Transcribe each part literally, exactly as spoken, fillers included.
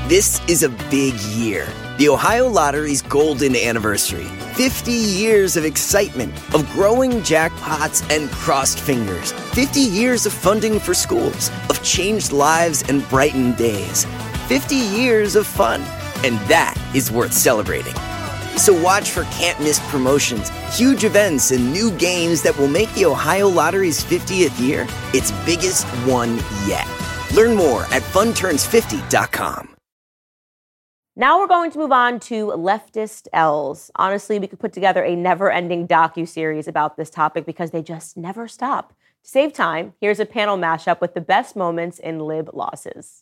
This is a big year. The Ohio Lottery's golden anniversary. fifty years of excitement, of growing jackpots and crossed fingers. fifty years of funding for schools, of changed lives and brightened days. fifty years of fun. And that is worth celebrating. So watch for can't-miss promotions, huge events, and new games that will make the Ohio Lottery's fiftieth year its biggest one yet. Learn more at fun turns fifty dot com. Now we're going to move on to leftist L's. Honestly, we could put together a never-ending docu-series about this topic because they just never stop. To save time, here's a panel mashup with the best moments in lib losses.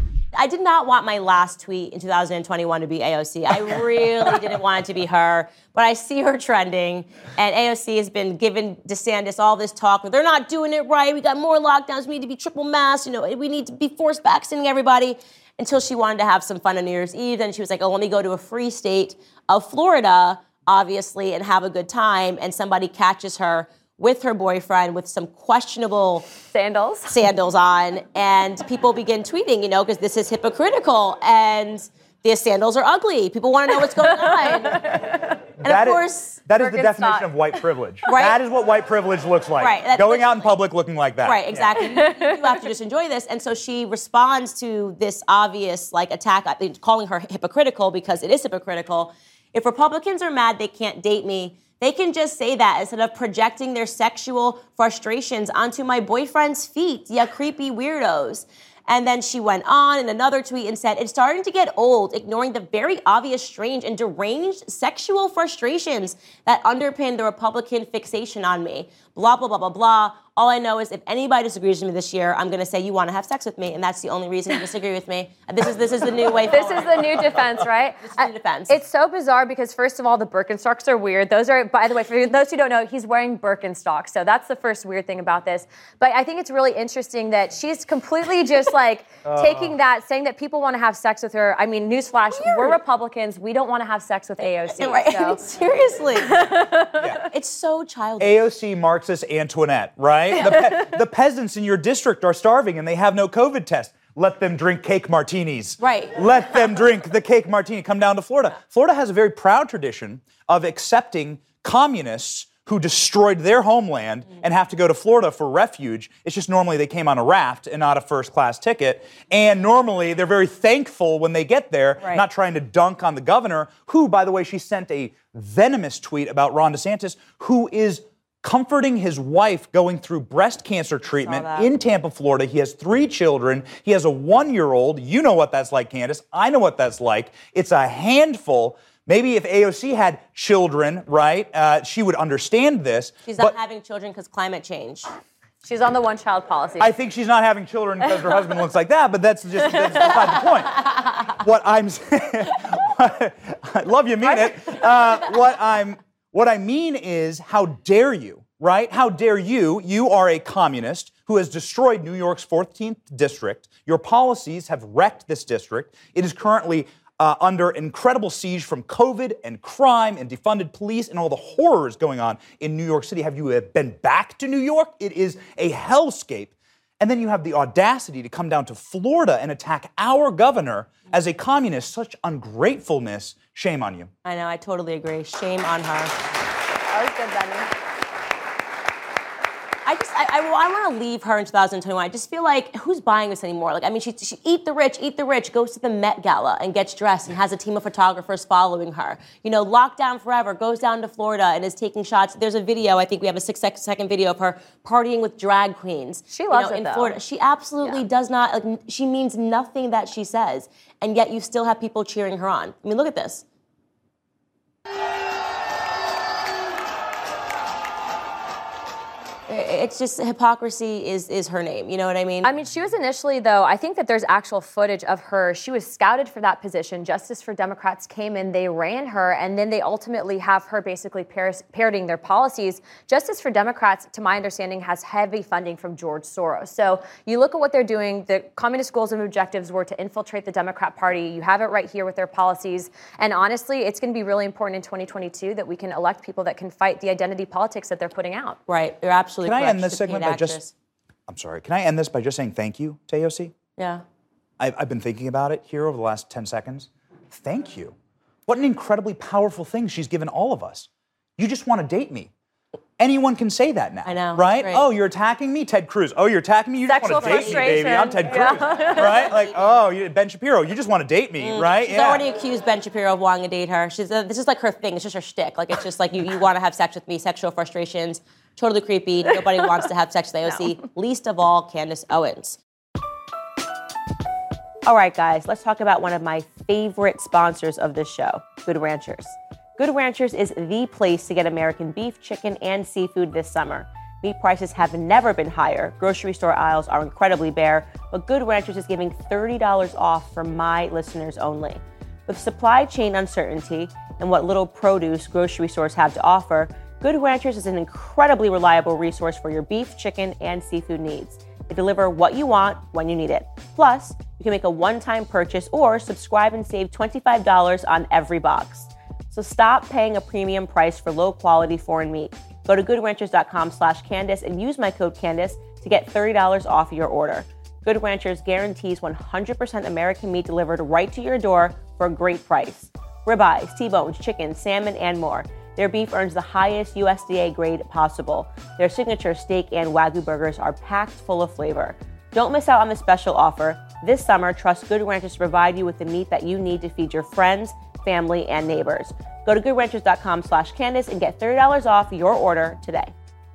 I did not want my last tweet in two thousand twenty-one to be A O C. I really didn't want it to be her, but I see her trending, and A O C has been giving DeSantis all this talk. They're not doing it right. We got more lockdowns. We need to be triple masked. You know, we need to be forced vaccinating everybody. Until she wanted to have some fun on New Year's Eve. Then she was like, oh, let me go to a free state of Florida, obviously, and have a good time. And somebody catches her with her boyfriend with some questionable sandals sandals on. And people begin tweeting, you know, because this is hypocritical. And the sandals are ugly. People want to know what's going on. And that of course... Is, that is the definition of white privilege. Right? That is what white privilege looks like. Right. That's Going out in public looking like that. Right, exactly. Yeah. You have to just enjoy this. And so she responds to this obvious like attack, calling her hypocritical because it is hypocritical. If Republicans are mad they can't date me, they can just say that instead of projecting their sexual frustrations onto my boyfriend's feet. Yeah, creepy weirdos. And then she went on in another tweet and said, it's starting to get old, ignoring the very obvious, strange, and deranged sexual frustrations that underpin the Republican fixation on me. Blah, blah, blah, blah, blah. All I know is if anybody disagrees with me this year, I'm going to say, you want to have sex with me, and that's the only reason you disagree with me. This is this is the new way forward. This is the new defense, right? This is the new defense. It's so bizarre because, first of all, the Birkenstocks are weird. Those are, by the way, for those who don't know, he's wearing Birkenstocks, so that's the first weird thing about this. But I think it's really interesting that she's completely just, like, uh. taking that, saying that people want to have sex with her. I mean, newsflash, weird. We're Republicans. We don't want to have sex with A O C. Right. So. Seriously. Yeah. It's so childish. A O C Marxist Antoinette, right? The, pe- the peasants in your district are starving and they have no COVID test. Let them drink cake martinis. Right. Let them drink the cake martini. Come down to Florida. Florida has a very proud tradition of accepting communists who destroyed their homeland mm. and have to go to Florida for refuge. It's just normally they came on a raft and not a first-class ticket. And normally they're very thankful when they get there, right. not trying to dunk on the governor, who, by the way, she sent a venomous tweet about Ron DeSantis, who is comforting his wife going through breast cancer treatment in Tampa, Florida. He has three children. He has a one-year-old. You know what that's like, Candace. I know what that's like. It's a handful. Maybe if A O C had children, right, uh, she would understand this. She's not having children because climate change. She's on the one-child policy. I think she's not having children because her husband looks like that, but that's just that's beside the point. What I'm saying, I love you, mean it. Uh, what I'm what I mean is, how dare you, right? How dare you? You are a communist who has destroyed New York's fourteenth district. Your policies have wrecked this district. It is currently Uh, under incredible siege from COVID and crime and defunded police and all the horrors going on in New York City. Have you been back to New York? It is a hellscape. And then you have the audacity to come down to Florida and attack our governor as a communist. Such ungratefulness. Shame on you. I know, I totally agree. Shame on her. That was good, Benny. I just, I, I, I want to leave her in two thousand twenty-one. I just feel like, who's buying this anymore? Like, I mean, she, she eat the rich, eat the rich, goes to the Met Gala and gets dressed and has a team of photographers following her. You know, locked down forever, goes down to Florida and is taking shots. There's a video, I think we have a six second video of her partying with drag queens. She loves you know, it, in though. Florida. She absolutely yeah. does not, like, she means nothing that she says. And yet you still have people cheering her on. I mean, look at this. It's just hypocrisy is is her name. You know what I mean? I mean, she was initially, though, I think that there's actual footage of her. She was scouted for that position. Justice for Democrats came in, they ran her, and then they ultimately have her basically par- parroting their policies. Justice for Democrats, to my understanding, has heavy funding from George Soros. So you look at what they're doing. The communist goals and objectives were to infiltrate the Democrat Party. You have it right here with their policies. And honestly, it's going to be really important in twenty twenty-two that we can elect people that can fight the identity politics that they're putting out. Right. You're absolutely Can correct. I end this segment by just, I'm sorry, can I end this by just saying thank you to A O C? Yeah. I've, I've been thinking about it here over the last ten seconds. Thank you. What an incredibly powerful thing she's given all of us. You just want to date me. Anyone can say that now. I know. Right? Right. Oh, you're attacking me? Ted Cruz. Oh, you're attacking me? You Sexual just want to date me, baby. frustration. I'm Ted Cruz. Yeah. Right? Like, oh, you, Ben Shapiro, you just want to date me, Mm. right? She's already accused Ben Shapiro of wanting to date her. She's uh, this is like her thing. It's just her shtick. Like it's just like you, you want to have sex with me, sexual frustrations, totally creepy. Nobody wants to have sex with A O C, no. Least of all Candace Owens. All right, guys, let's talk about one of my favorite sponsors of this show, Good Ranchers. Good Ranchers is the place to get American beef, chicken, and seafood this summer. Meat prices have never been higher. Grocery store aisles are incredibly bare, but Good Ranchers is giving thirty dollars off for my listeners only. With supply chain uncertainty and what little produce grocery stores have to offer, Good Ranchers is an incredibly reliable resource for your beef, chicken, and seafood needs. They deliver what you want when you need it. Plus, you can make a one-time purchase or subscribe and save twenty-five dollars on every box. So stop paying a premium price for low-quality foreign meat. Go to goodranchers.com slash Candace and use my code Candace to get thirty dollars off your order. Good Ranchers guarantees one hundred percent American meat delivered right to your door for a great price. Ribeyes, T-bones, chicken, salmon, and more. Their beef earns the highest U S D A grade possible. Their signature steak and Wagyu burgers are packed full of flavor. Don't miss out on the special offer. This summer, trust Good Ranchers to provide you with the meat that you need to feed your friends, family, and neighbors. Go to goodranchers.com slash Candace and get thirty dollars off your order today.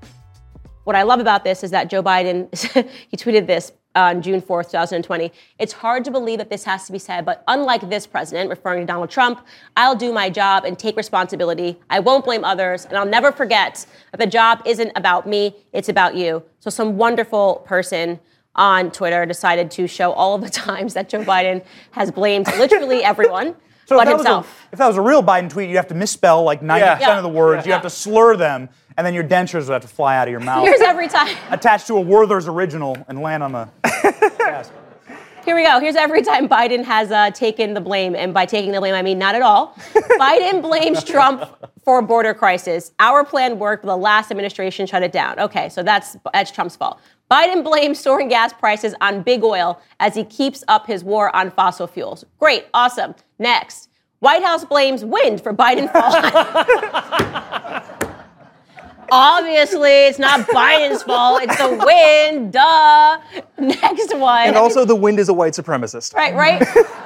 What I love about this is that Joe Biden, he tweeted this on June fourth, twenty twenty. It's hard to believe that this has to be said, but unlike this president, referring to Donald Trump, I'll do my job and take responsibility. I won't blame others, and I'll never forget that the job isn't about me, it's about you. So some wonderful person on Twitter decided to show all of the times that Joe Biden has blamed literally everyone. So but if that, himself. Was a, if that was a real Biden tweet, you'd have to misspell like ninety percent Yeah. of the words. Yeah. You have to slur them, and then your dentures would have to fly out of your mouth. Here's every time. Attached to a Werther's original and land on the desk. Here we go. Here's every time Biden has uh, taken the blame. And by taking the blame, I mean not at all. Biden blames Trump for a border crisis. Our plan worked, but the last administration shut it down. Okay, so that's, that's Trump's fault. Biden blames soaring gas prices on big oil as he keeps up his war on fossil fuels. Great, awesome. Next, White House blames wind for Biden fall. Obviously, it's not Biden's fault. It's the wind. Duh. Next one. And also, the wind is a white supremacist. Right, right?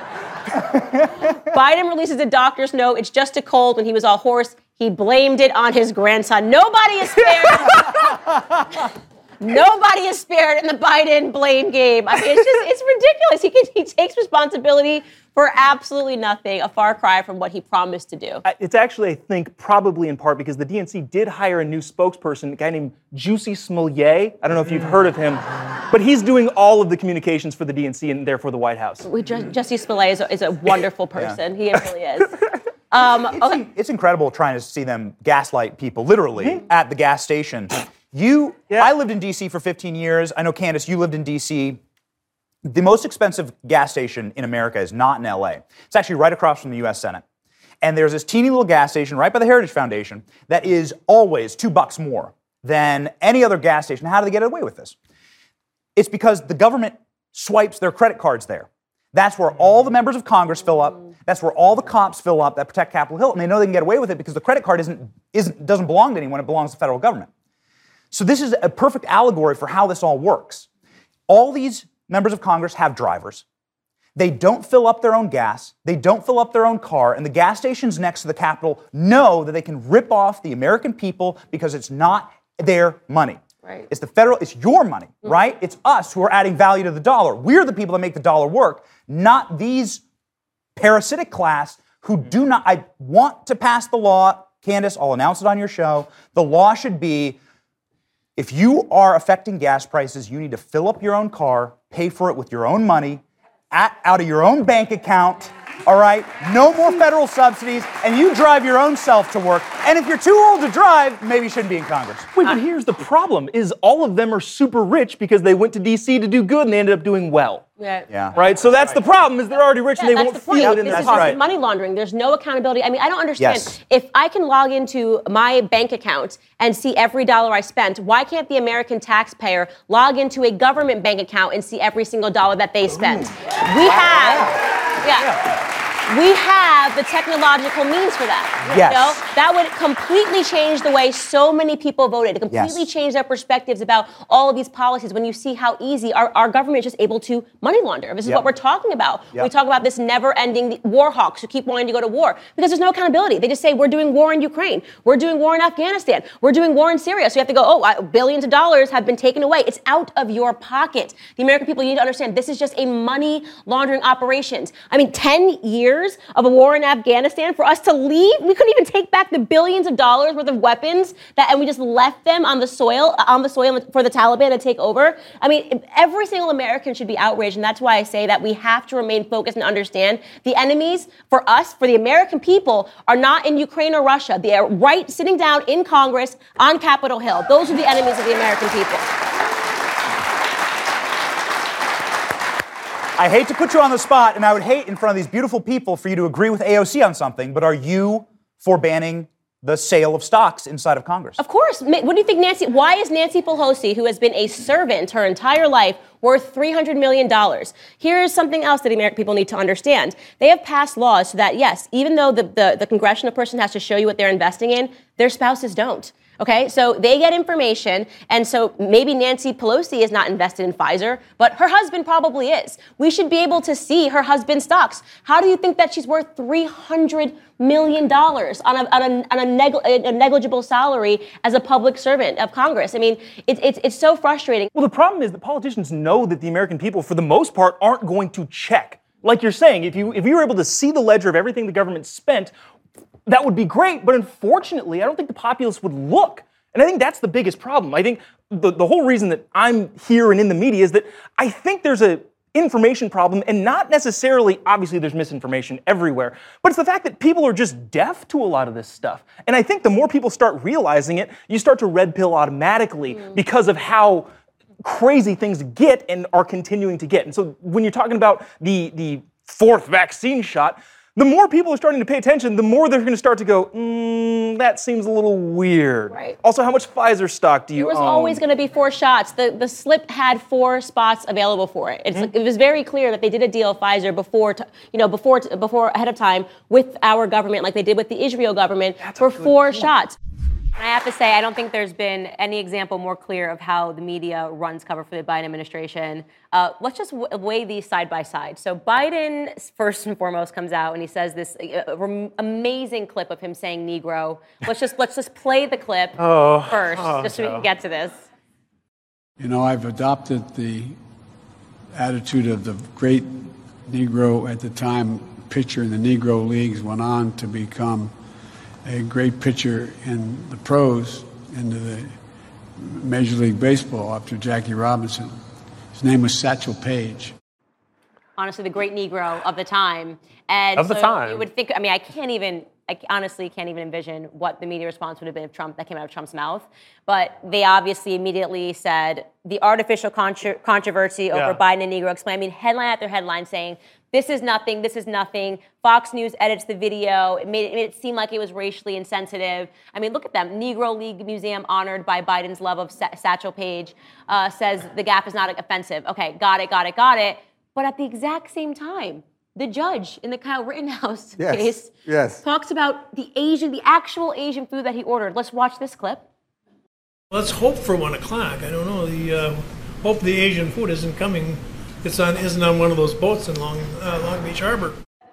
Biden releases a doctor's note. It's just a cold. When he was all hoarse, he blamed it on his grandson. Nobody is spared. Nobody is spared in the Biden blame game. I mean, it's just, it's ridiculous. He, can, he takes responsibility for absolutely nothing, a far cry from what he promised to do. It's actually, I think, probably in part because the D N C did hire a new spokesperson, a guy named Jussie Smollett. I don't know if you've heard of him, but he's doing all of the communications for the D N C and therefore the White House. We just, Jussie Smollett is a, is a wonderful person. Yeah. He really is. Um, okay. it's, it's incredible trying to see them gaslight people, literally, mm-hmm. at the gas station. You, yeah. I lived in D C for fifteen years. I know, Candace, you lived in D C. The most expensive gas station in America is not in L A. It's actually right across from the U S Senate. And there's this teeny little gas station right by the Heritage Foundation that is always two bucks more than any other gas station. How do they get away with this? It's because the government swipes their credit cards there. That's where all the members of Congress fill up. That's where all the cops fill up that protect Capitol Hill. And they know they can get away with it because the credit card isn't, isn't, doesn't belong to anyone. It belongs to the federal government. So this is a perfect allegory for how this all works. All these members of Congress have drivers. They don't fill up their own gas. They don't fill up their own car. And the gas stations next to the Capitol know that they can rip off the American people because it's not their money. Right. It's the federal, it's your money, mm-hmm. right? It's us who are adding value to the dollar. We're the people that make the dollar work, not these parasitic class who do not, I want to pass the law. Candace, I'll announce it on your show. The law should be, if you are affecting gas prices, you need to fill up your own car, pay for it with your own money, at, out of your own bank account, all right? No more federal subsidies, and you drive your own self to work. And if you're too old to drive, maybe you shouldn't be in Congress. Wait, but here's the problem, is all of them are super rich because they went to D C to do good and they ended up doing well. Yeah. Yeah. Right? So that's the problem, is they're already rich and Yeah, they that's won't the point. feel it in This their is That's pocket. right. money laundering. There's no accountability. I mean, I don't understand. Yes. If I can log into my bank account and see every dollar I spent, why can't the American taxpayer log into a government bank account and see every single dollar that they spent? We have, yeah. We have the technological means for that. You Yes. know? That would completely change the way so many people voted. It completely Yes. change their perspectives about all of these policies when you see how easy our, our government is just able to money launder. This is Yep. what we're talking about. Yep. We talk about this never-ending war hawks who keep wanting to go to war because there's no accountability. They just say, we're doing war in Ukraine. We're doing war in Afghanistan. We're doing war in Syria. So you have to go, oh, uh, billions of dollars have been taken away. It's out of your pocket. The American people, you need to understand, this is just a money laundering operations. I mean, ten years of a war in Afghanistan for us to leave, we couldn't even take back the billions of dollars worth of weapons that, and we just left them on the soil, on the soil for the Taliban to take over. I mean, every single American should be outraged, and that's why I say that we have to remain focused and understand the enemies for us, for the American people, are not in Ukraine or Russia. They are right sitting down in Congress on Capitol Hill. Those are the enemies of the American people. I hate to put you on the spot, and I would hate in front of these beautiful people for you to agree with A O C on something, but are you for banning the sale of stocks inside of Congress? Of course. Ma- What do you think Nancy, why is Nancy Pelosi, who has been a servant her entire life, worth three hundred million dollars? Here's something else that the American people need to understand. They have passed laws so that, yes, even though the, the, the congressional person has to show you what they're investing in, their spouses don't. Okay, so they get information, and so maybe Nancy Pelosi is not invested in Pfizer, but her husband probably is. We should be able to see her husband's stocks. How do you think that she's worth three hundred million dollars on, a, on, a, on a, neg- a negligible salary as a public servant of Congress? I mean, it, it's it's so frustrating. Well, the problem is that politicians know that the American people, for the most part, aren't going to check. Like you're saying, if you if you were able to see the ledger of everything the government spent, that would be great, but unfortunately, I don't think the populace would look. And I think that's the biggest problem. I think the, the whole reason that I'm here and in the media is that I think there's a information problem, and not necessarily, obviously there's misinformation everywhere, but it's the fact that people are just deaf to a lot of this stuff. And I think the more people start realizing it, you start to red pill automatically mm. because of how crazy things get and are continuing to get. And so when you're talking about the, the fourth vaccine shot, the more people are starting to pay attention, the more they're going to start to go, mm, that seems a little weird. Right. Also, how much Pfizer stock do you own? There was always going to be four shots. The the slip had four spots available for it. It's, mm-hmm. It was very clear that they did a deal with Pfizer before, to, you know, before before ahead of time with our government, like they did with the Israel government, That's for four point. shots. I have to say, I don't think there's been any example more clear of how the media runs cover for the Biden administration. Uh, let's just w- weigh these side by side. So Biden, first and foremost, comes out and he says this uh, rem- amazing clip of him saying Negro. Let's just let's just play the clip oh, first, oh, just so no. we can get to this. You know, I've adopted the attitude of the great Negro at the time pitcher in the Negro Leagues, went on to become a great pitcher in the pros, into the Major League Baseball after Jackie Robinson. His name was Satchel Paige. Honestly, the great Negro of the time. And Of the so time. You would think, I mean, I can't even, I honestly can't even envision what the media response would have been if Trump, that came out of Trump's mouth. But they obviously immediately said the artificial contro- controversy over Yeah. Biden and Negro explain. I mean, headline after headline saying, this is nothing, this is nothing. Fox News edits the video. It made, it made it seem like it was racially insensitive. I mean, look at them. Negro League Museum honored by Biden's love of Sa- Satchel Paige uh, says the gaffe is not offensive. Okay, got it, got it, got it. But at the exact same time, the judge in the Kyle Rittenhouse Yes, case yes. talks about the Asian, the actual Asian food that he ordered. Let's watch this clip. Let's hope for one o'clock. I don't know. The uh, hope the Asian food isn't coming. It's on isn't on one of those boats in Long uh, Long Beach Harbor.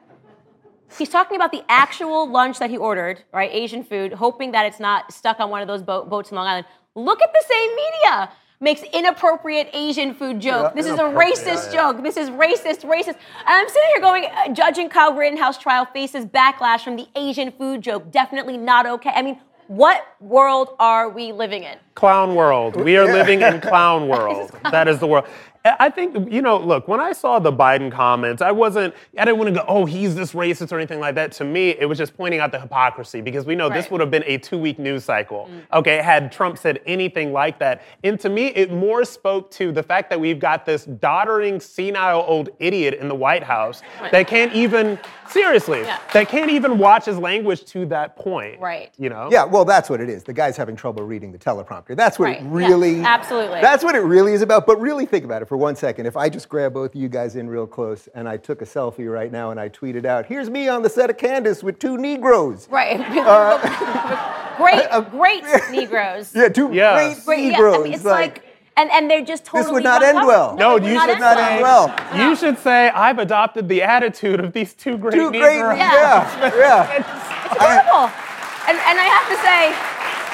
He's talking about the actual lunch that he ordered, right? Asian food, hoping that it's not stuck on one of those bo- boats in Long Island. Look at the same media. Makes inappropriate Asian food joke. Yeah, this is a inappropriate, racist yeah, yeah. joke. This is racist, racist. And I'm sitting here going, uh, judging Kyle Rittenhouse trial faces backlash from the Asian food joke. Definitely not okay. I mean, what world are we living in? Clown world. We are living in clown world. That is the world. I think, you know, look, when I saw the Biden comments, I wasn't, I didn't want to go, oh, he's this racist or anything like that. To me, it was just pointing out the hypocrisy because we know Right. this would have been a two-week news cycle, mm. okay, had Trump said anything like that. And to me, it more spoke to the fact that we've got this doddering, senile old idiot in the White House right. that can't even, seriously, yeah. that can't even watch his language to that point. Right. You know? Yeah, well, that's what it is. The guy's having trouble reading the teleprompter. That's what right. it really, yeah, absolutely. That's what it really is about. But really think about it for one second. If I just grab both of you guys in real close and I took a selfie right now and I tweeted out, here's me on the set of Candace with two Negroes. Right. Uh, great, great Negroes. Yeah, two yeah. great, great Negroes. Yeah, I mean, it's like, like and, and they're just totally... This would not end well. No, no you not should not say, end well. You no. should say, I've adopted the attitude of these two great Two Negroes. great, yeah, yeah. It's adorable. And, and I have to say...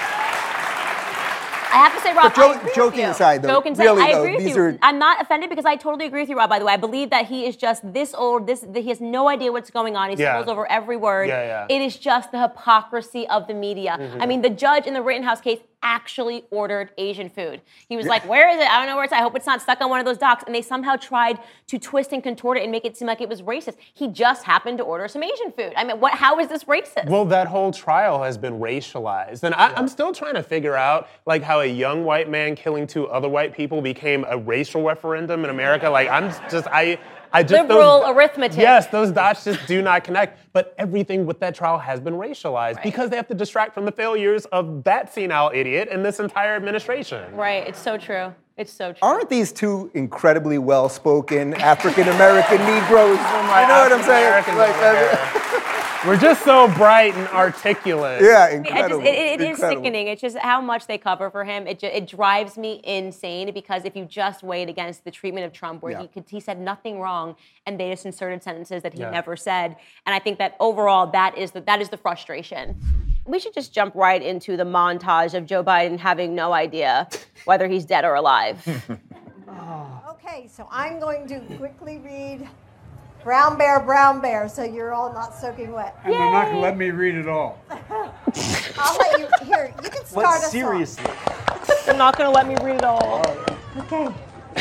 I have to say, Rob, jo- I agree joking with you. aside, though, joking aside, really, I though, agree with these you. are- I'm not offended because I totally agree with you, Rob, by the way. I believe that he is just this old, this that he has no idea what's going on. He Yeah. stumbles over every word. Yeah, yeah. It is just the hypocrisy of the media. Mm-hmm. I mean, the judge in the Rittenhouse case actually ordered Asian food. He was like, where is it? I don't know where it's at. I hope it's not stuck on one of those docks. And they somehow tried to twist and contort it and make it seem like it was racist. He just happened to order some Asian food. I mean, what? How is this racist? Well, that whole trial has been racialized. And I, yeah. I'm still trying to figure out, like, how a young white man killing two other white people became a racial referendum in America. Like, I'm just, I... I just, Liberal those, arithmetic. Yes, those dots just do not connect. But everything with that trial has been racialized right. because they have to distract from the failures of that senile idiot and this entire administration. Right, it's so true. It's so true. Aren't these two incredibly well-spoken African-American Negroes? Oh, you know what I'm saying? Like, uh, we're just so bright and articulate. Yeah, It, incredible. just, it, it is incredible. sickening. It's just how much they cover for him. It, ju- it drives me insane because if you just weighed against the treatment of Trump, where yeah. he could, he said nothing wrong, and they just inserted sentences that he yeah. never said. And I think that overall, that is the that is the frustration. We should just jump right into the montage of Joe Biden having no idea whether he's dead or alive. Okay, so I'm going to quickly read Brown Bear, Brown Bear, so you're all not soaking wet. And they're not going to let me read it all. I'll let you, here, you can start us Seriously? off. They're not going to let me read it all. Okay.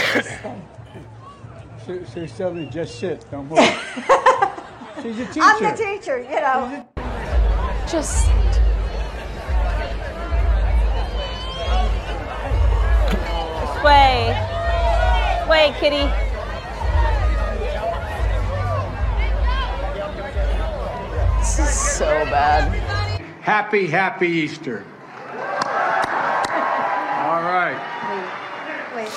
She, she's telling me, just sit, don't move. She's a teacher. I'm the teacher, you know. Just sway. Sway, kitty. This is so bad. Happy, happy Easter. All right. Wait.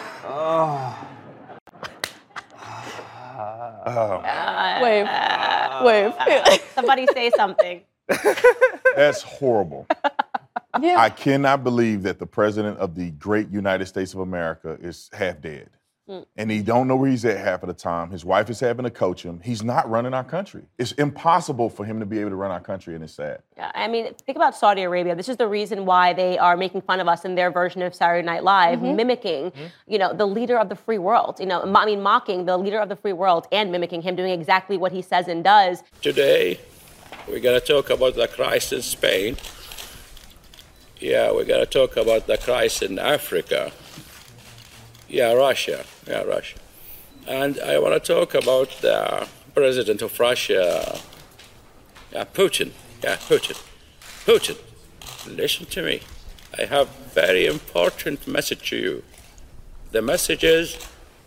Wave. Wave. Somebody say something. That's horrible. Yeah. I cannot believe that the president of the great United States of America is half dead. Mm. And he don't know where he's at half of the time. His wife is having to coach him. He's not running our country. It's impossible for him to be able to run our country, and it's sad. Yeah, I mean, think about Saudi Arabia. This is the reason why they are making fun of us in their version of Saturday Night Live, mm-hmm. mimicking, mm-hmm. you know, the leader of the free world. You know, I mean, mocking the leader of the free world and mimicking him, doing exactly what he says and does. Today, we're going to talk about the crisis in Spain. Yeah, we're going to talk about the crisis in Africa. Yeah, Russia. Yeah, Russia. And I want to talk about the president of Russia, yeah, Putin. Yeah, Putin. Putin, listen to me. I have a very important message to you. The message is...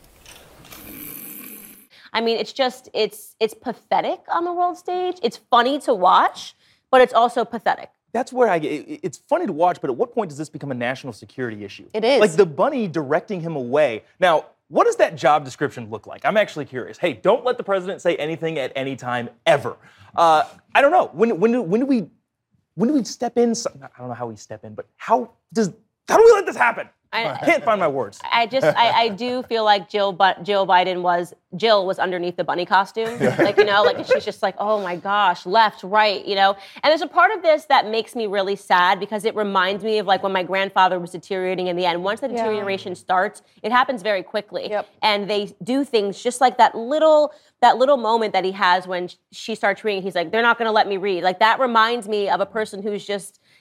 I mean, it's just, it's it's pathetic on the world stage. It's funny to watch, but it's also pathetic. That's where I get, it's funny to watch, but at what point does this become a national security issue? It is. Like the bunny directing him away. Now, what does that job description look like? I'm actually curious. Hey, don't let the president say anything at any time, ever. Uh, I don't know. When, when, do, when do we, when do we step in? I don't know how we step in, but how does, how do we let this happen? I, I can't find my words. I just, I, I do feel like Jill, but Jill Biden was, Jill was underneath the bunny costume. Like, you know, like she's just like, oh my gosh, left, right, you know? And there's a part of this that makes me really sad because it reminds me of like when my grandfather was deteriorating in the end. Once the deterioration yeah. starts, it happens very quickly. Yep. And they do things just like that little, that little moment that he has when she starts reading, he's like, they're not gonna let me read. Like that reminds me of a person who's just,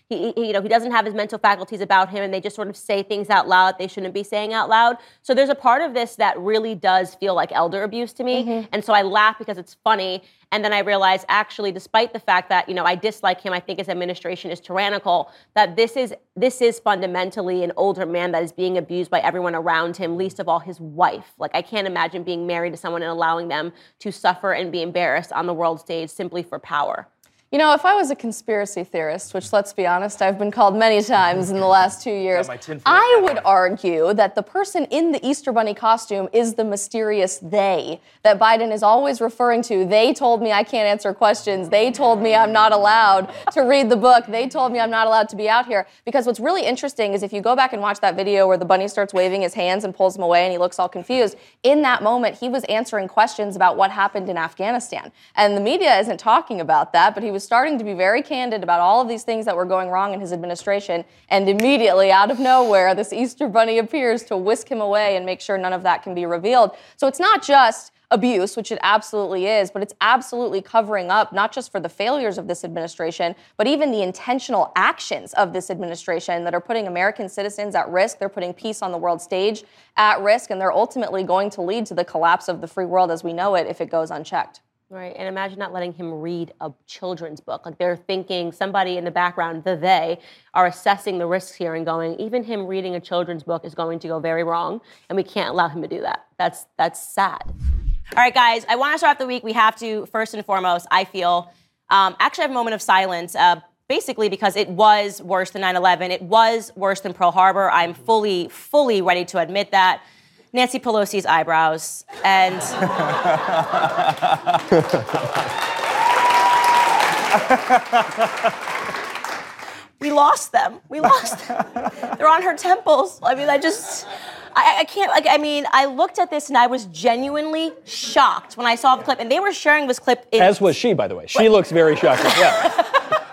He, he, you know, he doesn't have his mental faculties about him, and they just sort of say things out loud they shouldn't be saying out loud. So there's a part of this that really does feel like elder abuse to me. Mm-hmm. And so I laugh because it's funny. And then I realize, actually, despite the fact that, you know, I dislike him, I think his administration is tyrannical, that this is this is fundamentally an older man that is being abused by everyone around him, least of all his wife. Like, I can't imagine being married to someone and allowing them to suffer and be embarrassed on the world stage simply for power. You know, if I was a conspiracy theorist, which, let's be honest, I've been called many times in the last two years, I would argue that the person in the Easter Bunny costume is the mysterious they that Biden is always referring to. They told me I can't answer questions. They told me I'm not allowed to read the book. They told me I'm not allowed to be out here. Because what's really interesting is if you go back and watch that video where the bunny starts waving his hands and pulls him away and he looks all confused, in that moment, he was answering questions about what happened in Afghanistan. And the media isn't talking about that, but he was starting to be very candid about all of these things that were going wrong in his administration, and immediately, out of nowhere, this Easter Bunny appears to whisk him away and make sure none of that can be revealed. So it's not just abuse, which it absolutely is, but it's absolutely covering up not just for the failures of this administration, but even the intentional actions of this administration that are putting American citizens at risk. They're putting peace on the world stage at risk, and they're ultimately going to lead to the collapse of the free world as we know it if it goes unchecked. Right, and imagine not letting him read a children's book. Like, they're thinking, somebody in the background, the they, are assessing the risks here and going, even him reading a children's book is going to go very wrong, and we can't allow him to do that. That's that's sad. All right, guys, I want to start off the week. We have to, first and foremost, I feel, um, actually have a moment of silence, uh, basically because it was worse than nine eleven. It was worse than Pearl Harbor. I'm fully, fully ready to admit that. Nancy Pelosi's eyebrows, and we lost them. We lost them. They're on her temples. I mean, I just, I, I can't, like, I mean, I looked at this and I was genuinely shocked when I saw the clip, and they were sharing this clip. In, As was she, by the way. She what? looks very shocked as well.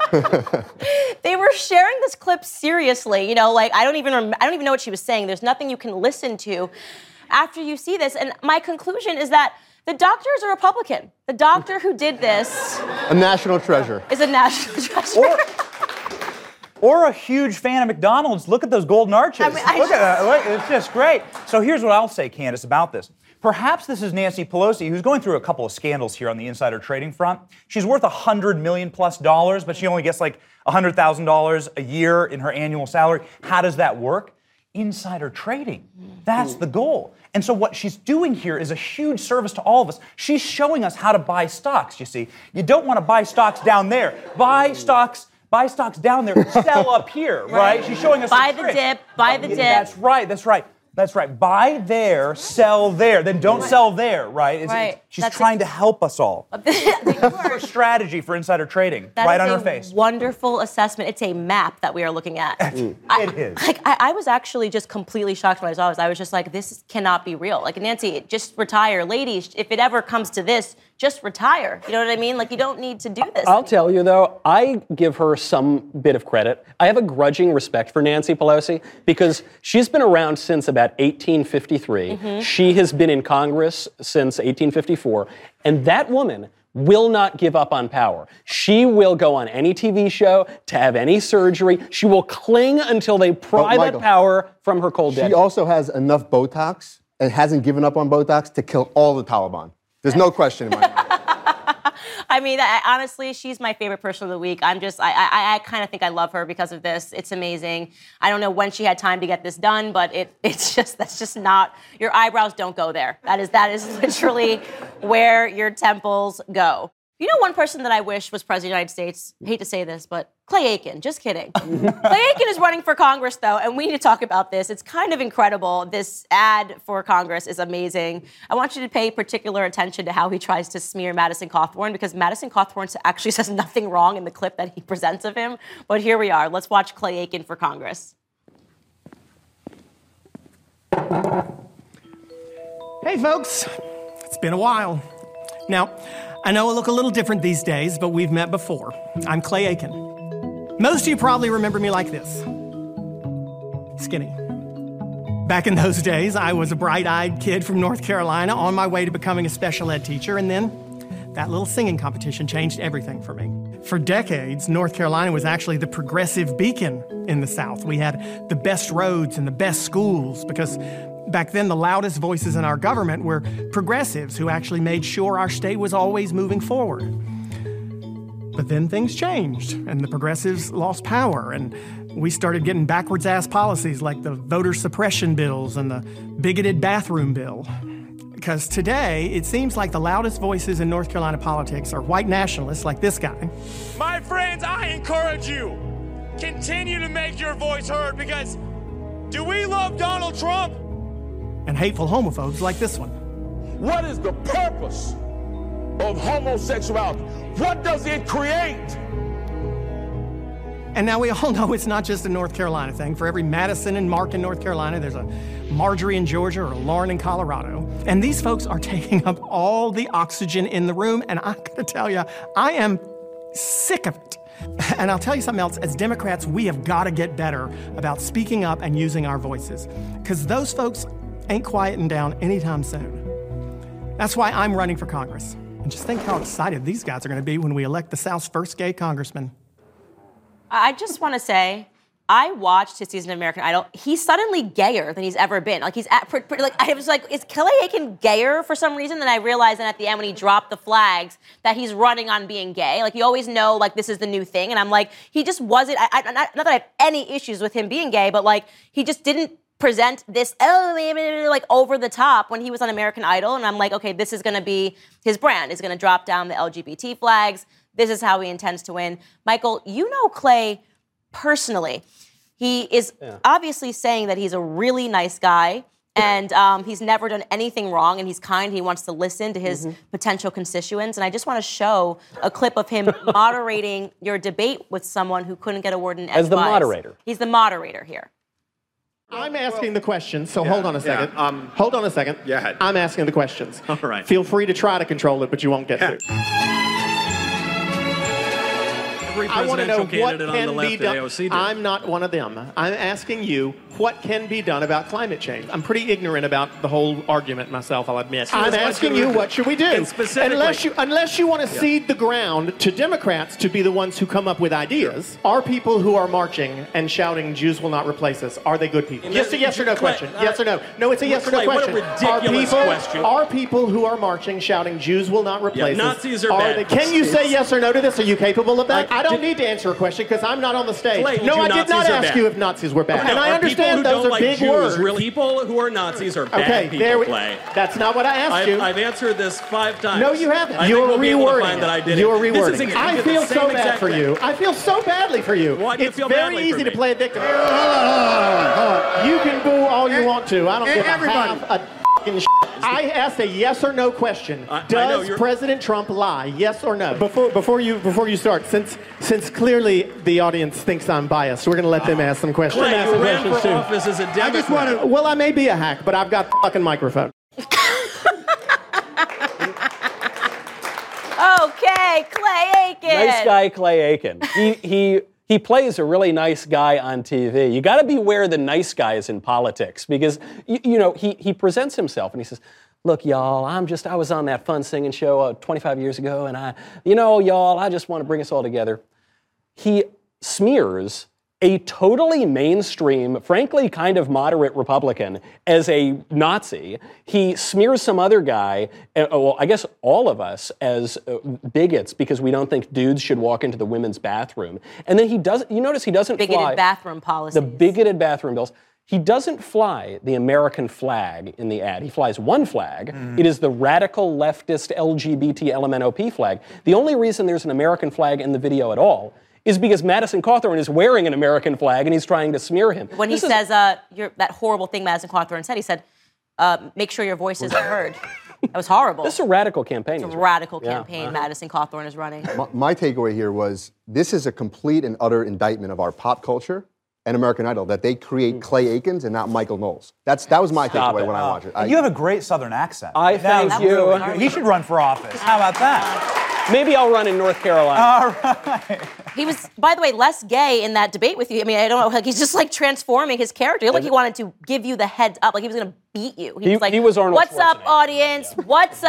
They were sharing this clip seriously, you know, like I don't even rem- I don't even know what she was saying. There's nothing you can listen to after you see this. And my conclusion is that the doctor is a Republican. The doctor who did this, a national treasure, is a national treasure. Or, or a huge fan of McDonald's. Look at those golden arches. I mean, I Look just... at that. Look, it's just great. So here's what I'll say, Candace, about this. Perhaps this is Nancy Pelosi, who's going through a couple of scandals here on the insider trading front. She's worth one hundred million plus dollars, but she only gets like one hundred thousand dollars a year in her annual salary. How does that work? Insider trading. That's the goal. And so what she's doing here is a huge service to all of us. She's showing us how to buy stocks, you see. You don't want to buy stocks down there. Buy stocks Buy stocks down there, sell up here, right? She's showing us buy the trick. dip, buy the dip. That's right, that's right. That's right. Buy there, sell there. Then don't right. sell there, right? It's, right. It's, she's That's trying a, to help us all. Her strategy for insider trading, that right is on a her face. Wonderful assessment. It's a map that we are looking at. Mm. I, it is. Like I, I was actually just completely shocked when I saw this. I was just like, this cannot be real. Like, Nancy, just retire. Ladies, if it ever comes to this, just retire. You know what I mean? Like, you don't need to do this. I'll tell you, though, I give her some bit of credit. I have a grudging respect for Nancy Pelosi because she's been around since about eighteen fifty-three. Mm-hmm. She has been in Congress since eighteen fifty-four. And that woman will not give up on power. She will go on any T V show, to have any surgery. She will cling until they pry oh, that power from her cold dead. She also has enough Botox and hasn't given up on Botox to kill all the Taliban. There's no question in my mind. I mean, I, honestly, she's my favorite person of the week. I'm just, I, I, I kind of think I love her because of this. It's amazing. I don't know when she had time to get this done, but it, it's just, that's just not, your eyebrows don't go there. That is, that is literally where your temples go. You know one person that I wish was president of the United States? I hate to say this, but Clay Aiken. Just kidding. Clay Aiken is running for Congress, though, and we need to talk about this. It's kind of incredible. This ad for Congress is amazing. I want you to pay particular attention to how he tries to smear Madison Cawthorn, because Madison Cawthorn actually says nothing wrong in the clip that he presents of him. But here we are. Let's watch Clay Aiken for Congress. Hey, folks. It's been a while. Now, I know I look a little different these days, but we've met before. I'm Clay Aiken. Most of you probably remember me like this. Skinny. Back in those days, I was a bright-eyed kid from North Carolina on my way to becoming a special ed teacher, and then That little singing competition changed everything for me. For decades, North Carolina was actually the progressive beacon in the South. We had the best roads and the best schools because back then the loudest voices in our government were progressives who actually made sure our state was always moving forward. But then things changed and the progressives lost power and we started getting backwards-ass policies like the voter suppression bills and the bigoted bathroom bill. Because today, it seems like the loudest voices in North Carolina politics are white nationalists like this guy. My friends, I encourage you, continue to make your voice heard because do we love Donald Trump? And hateful homophobes like this one. What is the purpose of homosexuality? What does it create? And now we all know it's not just a North Carolina thing. For every Madison and Mark in North Carolina, there's a Marjorie in Georgia or a Lauren in Colorado. And these folks are taking up all the oxygen in the room. And I gotta tell you, I am sick of it. And I'll tell you something else. As Democrats, we have got to get better about speaking up and using our voices. Because those folks ain't quieting down anytime soon. That's why I'm running for Congress. And just think how excited these guys are going to be when we elect the South's first gay congressman. I just want to say, I watched his season of American Idol. He's suddenly gayer than he's ever been. Like he's at, like I was like, is Clay Aiken gayer for some reason? Then I realized that at the end when he dropped the flags that he's running on being gay. Like you always know, like this is the new thing, and I'm like, he just wasn't. I, I, not, not that I have any issues with him being gay, but like he just didn't present this oh like over the top when he was on American Idol, and I'm like, okay, this is going to be his brand. Is going to drop down the L G B T flags. This is how he intends to win. Michael, you know Clay personally. He is yeah. obviously saying that he's a really nice guy and um, he's never done anything wrong and he's kind. He wants to listen to his mm-hmm. potential constituents. And I just want to show a clip of him moderating your debate with someone who couldn't get a word in edgewise. As the moderator. He's the moderator here. I'm asking the questions, so yeah, hold on a second. Yeah, um, hold on a second. Yeah. I'm asking the questions. All right. Feel free to try to control it, but you won't get yeah. to. Every I want to know what on can the left be done. A O C did. I'm not one of them. I'm asking you what can be done about climate change. I'm pretty ignorant about the whole argument myself, I'll admit. So I'm asking you what should we do? And specifically, unless you unless you want to yeah. cede the ground to Democrats to be the ones who come up with ideas, are people who are marching and shouting Jews will not replace us, are they good people? Just a yes or no question. Uh, yes or no. No, it's a yes or no Clay, question. What a ridiculous are people, question. Are people who are marching shouting Jews will not replace yeah, us? Nazis are, are bad. They, can you say yes or no to this? Are you capable of that? I, I don't did, need to answer a question because I'm not on the stage. Clay, no, I did Nazis not ask bad? you if Nazis were bad. No, and I understand those are like big Jews, words. Really, people who are Nazis are bad okay, people, there we, Clay. That's not what I asked I've, you. I've answered this five times. No, you haven't. I You're think we'll rewording find it. that I did You're it. rewording This is it. I the feel same so bad exact for thing. you. I feel so badly for you. Why do you it's feel very badly easy for to me? play a victim. Hold on, hold on, hold on. You can boo all you want to. I don't give Everybody. a half a f***ing sh**. I asked a yes or no question. I, Does I know, President Trump lie? Yes or no? Before before you before you start, since since clearly the audience thinks I'm biased, we're going to let them ask some questions. Clay, ask you some ran questions for too. office as a Democrat. I just want to. Well, I may be a hack, but I've got a fucking microphone. Okay, Clay Aiken. Nice guy, Clay Aiken. He he he plays a really nice guy on T V. You got to beware of the nice guys in politics because you, you know he he presents himself and he says, "Look, y'all, I'm just I was on that fun singing show uh, twenty-five years ago, and I, you know, y'all, I just want to bring us all together." He smears a totally mainstream, frankly kind of moderate Republican as a Nazi. He smears some other guy, uh, well, I guess all of us, as uh, bigots because we don't think dudes should walk into the women's bathroom. And then he doesn't, you notice he doesn't bigoted fly... bathroom policies. The bigoted bathroom bills. He doesn't fly the American flag in the ad. He flies one flag. Mm. It is the radical leftist L G B T L M N O P flag. The only reason there's an American flag in the video at all is because Madison Cawthorn is wearing an American flag and he's trying to smear him. When this he is, says uh, you're, that horrible thing Madison Cawthorn said, he said, uh, make sure your voices are heard. That was horrible. This is a radical campaign. It's a radical yeah. campaign uh-huh. Madison Cawthorn is running. My, my takeaway here was this is a complete and utter indictment of our pop culture and American Idol, that they create Clay Aikens and not Michael Knowles. That's That was my Stop takeaway it. when I watched it. I, You have a great Southern accent. I thank That was you. really- he should run for office. How about that? Maybe I'll run in North Carolina. All right. He was, by the way, less gay in that debate with you. I mean, I don't know, like he's just like transforming his character. He looked like he wanted to give you the heads up, like he was going to beat you. He, He- was like, he was Arnold "What's up, Schwarzenegger." audience? What's up?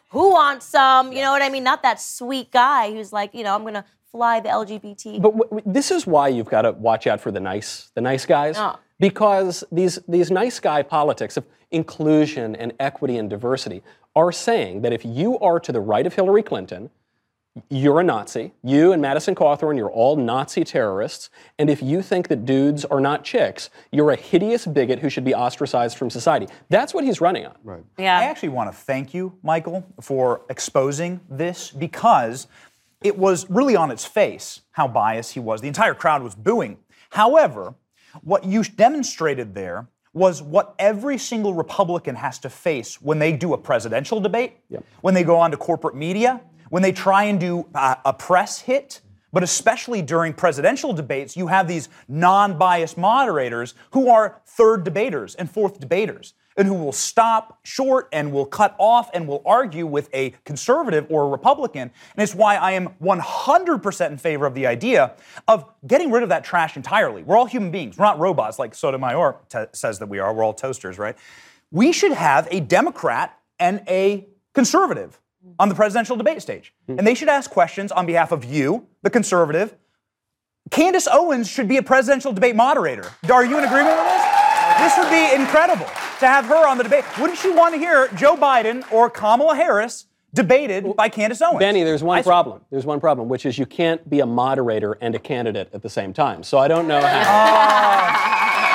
who wants some? You know what I mean? Not that sweet guy who's like, you know, I'm going to fly the L G B T. But w- w- this is why you've got to watch out for the nice, the nice guys, Oh. because these these nice guy politics of inclusion and equity and diversity are saying that if you are to the right of Hillary Clinton, you're a Nazi. You and Madison Cawthorn, you're all Nazi terrorists. And if you think that dudes are not chicks, you're a hideous bigot who should be ostracized from society. That's what he's running on. Right. Yeah. I actually want to thank you, Michael, for exposing this because it was really on its face how biased he was. The entire crowd was booing. However, what you demonstrated there was what every single Republican has to face when they do a presidential debate, Yep. when they go on to corporate media, when they try and do uh, a press hit, but especially during presidential debates, you have these non-biased moderators who are third debaters and fourth debaters, and who will stop short and will cut off and will argue with a conservative or a Republican. And it's why I am one hundred percent in favor of the idea of getting rid of that trash entirely. We're all human beings. We're not robots like Sotomayor t- says that we are. We're all toasters, right? We should have a Democrat and a conservative on the presidential debate stage. And they should ask questions on behalf of you, the conservative. Candace Owens should be a presidential debate moderator. Are you in agreement with this? This would be incredible to have her on the debate. Wouldn't you want to hear Joe Biden or Kamala Harris debated by Candace Owens? Benny, there's one I- problem. There's one problem, which is you can't be a moderator and a candidate at the same time. So I don't know how.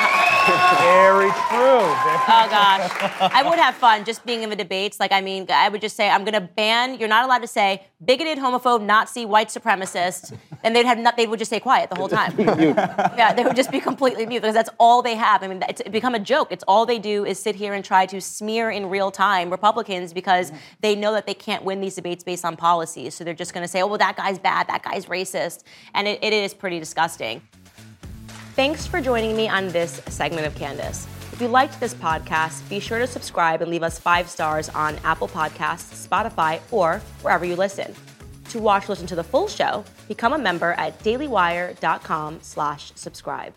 Very true. Oh gosh, I would have fun just being in the debates. Like, I mean, I would just say, I'm going to ban. You're not allowed to say bigoted, homophobe, Nazi, white supremacist, and they'd have not. They would just stay quiet the whole time. Yeah, they would just be completely mute because that's all they have. I mean, it's become a joke. It's all they do is sit here and try to smear in real time Republicans because they know that they can't win these debates based on policies. So they're just going to say, oh, well, that guy's bad, that guy's racist, and it, it is pretty disgusting. Thanks for joining me on this segment of Candace. If you liked this podcast, be sure to subscribe and leave us five stars on Apple Podcasts, Spotify, or wherever you listen. To watch or listen to the full show, become a member at dailywire.com slash subscribe.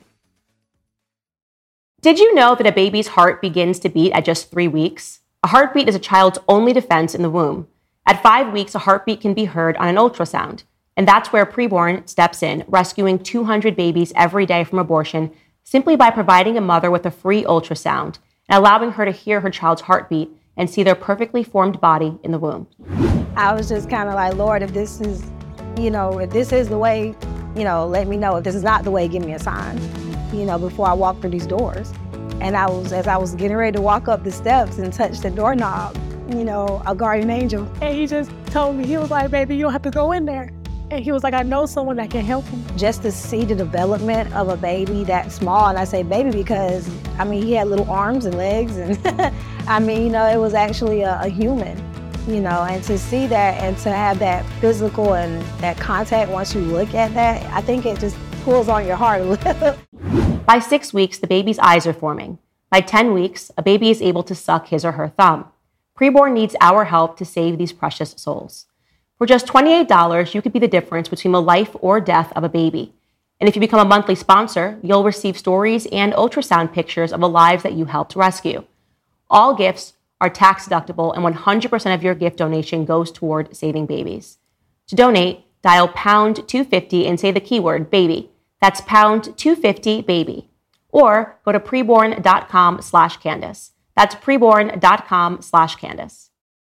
Did you know that a baby's heart begins to beat at just three weeks? A heartbeat is a child's only defense in the womb. At five weeks, a heartbeat can be heard on an ultrasound. And that's where Preborn steps in, rescuing two hundred babies every day from abortion simply by providing a mother with a free ultrasound and allowing her to hear her child's heartbeat and see their perfectly formed body in the womb. I was just kind of like, Lord, if this is, you know, if this is the way, you know, let me know. If this is not the way, give me a sign, you know, before I walk through these doors. And I was, as I was getting ready to walk up the steps and touch the doorknob, you know, a guardian angel, and he just told me, he was like, baby, you don't have to go in there. And he was like, I know someone that can help him. Just to see the development of a baby that small, and I say baby because, I mean, he had little arms and legs, and I mean, you know, it was actually a, a human, you know, and to see that and to have that physical and that contact once you look at that, I think it just pulls on your heart a little. By six weeks, the baby's eyes are forming. By ten weeks, a baby is able to suck his or her thumb. Preborn needs our help to save these precious souls. For just twenty-eight dollars, you could be the difference between the life or death of a baby. And if you become a monthly sponsor, you'll receive stories and ultrasound pictures of the lives that you helped rescue. All gifts are tax deductible, and one hundred percent of your gift donation goes toward saving babies. To donate, dial pound two fifty and say the keyword baby. That's pound two fifty baby. Or go to preborn.com slash Candace. That's preborn.com slash Candace.